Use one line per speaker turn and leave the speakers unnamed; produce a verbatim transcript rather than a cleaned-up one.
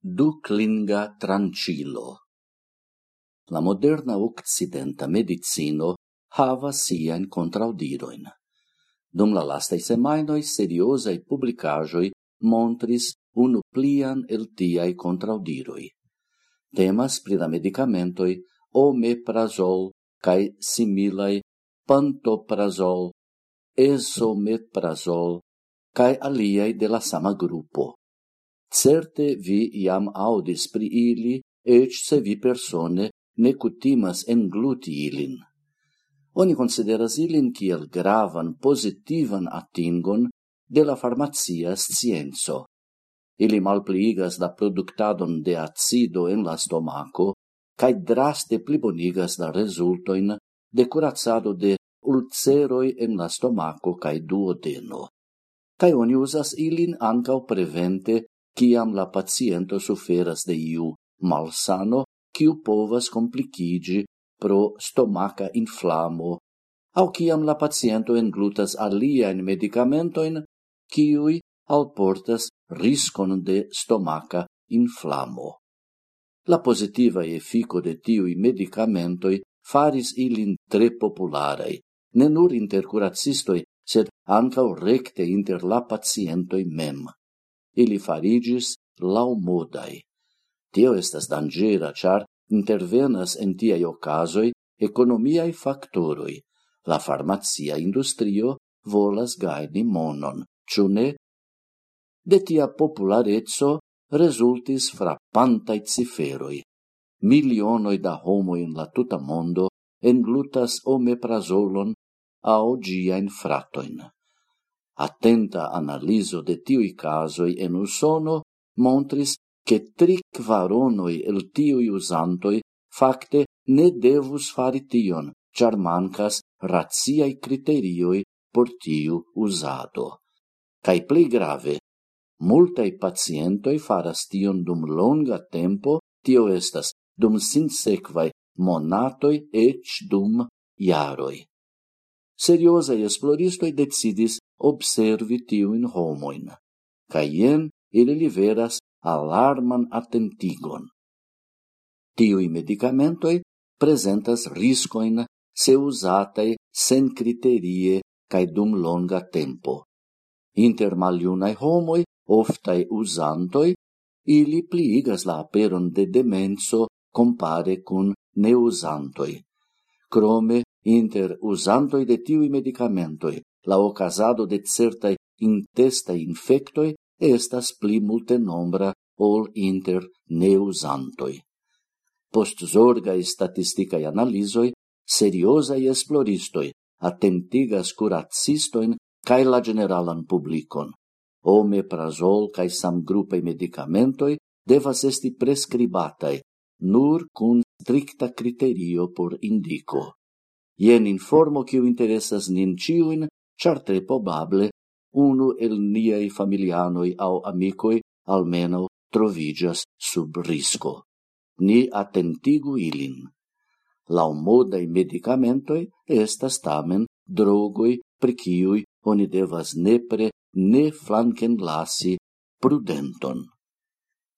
duclinga trancilo. La moderna occidenta medicino havas sian contraudiroin. Dum la lastai semainoi seriosai publicajoi montris unu plian el tiai contraudiroi. Temas pri la medicamentoi omeprazol cae similai pantoprazol, esomeprazol cae aliai de la sama gruppo. Certe vi iam audis pri ili, ec se vi persone ne cutimas engluti ilin. Oni consideras ilin kiel gravan positivan atingon de la farmacia scienzo. Ili malpliigas la productadon de acido en la stomaco, cae draste plibonigas la resultoin de curacado de ulceroi en la stomaco cae duodeno. Cae oni usas ilin ancau prevente ciam la paciento suferas de iu malsano, ciu povas complicigi pro stomaca inflamo, au ciam la paciento englutas aliaen medicamentoin, ciui alportas riscon de stomaca inflamo. La positiva effico de tiui medicamentoi faris ilin tre popularei, ne nur inter curacistoi, sed ancau recte inter la pacientoi mem. Ili farigis laumodai. Tio estas dangera, char intervenas en tiai ocasoi economiae factoroi. La farmacia industrio volas gaini monon, ciu ne? De tia popularezzo resultis frappantai ciferoi. Milionoi da homo in la tuta mondo englutas omeprazolon au giain fratoin. Attenta analiso de tiui casoi en Usono montris che tri quaronoi el tiui usantoi facte ne devus fari tion, char mancas ratiae criterioi por tiu usado. Cai pli grave, multae pacientoi faras tion dum longa tempo, tio estas dum sinsequae monatoi ec dum iaroi. Seriosai esploristoi decidis observi tiuin homoin, cae ien ili liveras alarman attentigon. Tiui medicamentoi presentas riscoin se usatai sen criterie cae dum longa tempo. Inter maliunae homoi, oftae usantoi, ili pliigas la aperon de demenso compare cun neusantoi. Crome, inter usantoi de tiui medicamentoi, la ocasado de certai intestae infectoi estas pli multe nombra ol inter neusantoi. Post zorgai statisticae analisoi, seriosai esploristoi attentigas curacistoin cae la generalan publicon. Omeprazol cae samgrupei medicamentoi devas esti prescribatai nur cun stricta criterio por indico. Ien informo quiu interessas nin ciuin, char tre probable unu el niei familianoi au amicoi almeno trovigas sub risco. Ni attentigu ilin. Laumodai medicamentoi estas tamen drogoi pri ciui oni devas nepre ne flanken lasi prudenton.